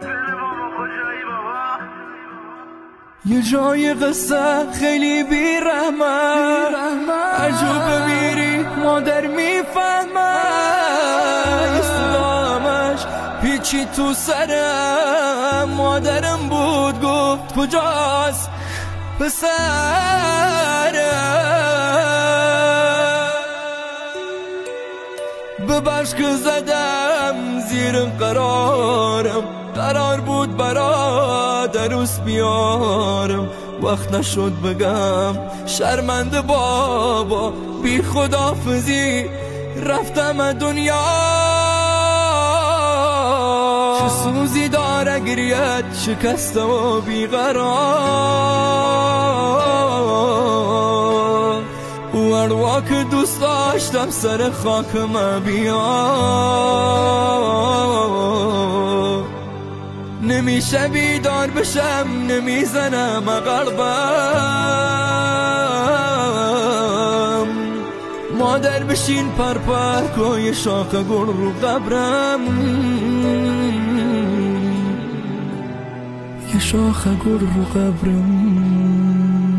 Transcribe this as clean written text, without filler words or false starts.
یه جای قصه خیلی بی‌رحمه، عجوبه میری مادر میفهمه، اسلامش پیچی تو سرم، مادرم بود گفت کجاست پسرم، ببخش که زدم زیر قرار بود برادر روز بیارم، وقت نشد بگم شرمنده بابا، بی خداحافظی رفتم دنیا، چه سوزی داره گریت شکسته و بیقرار، و اروا که دوست داشتم سر خاکم بیار، نمیشه بیدار بشم نمیزنم قلبم، مادر بشین پر کن یه شاخ گل رو قبرم، یه شاخ گل رو قبرم.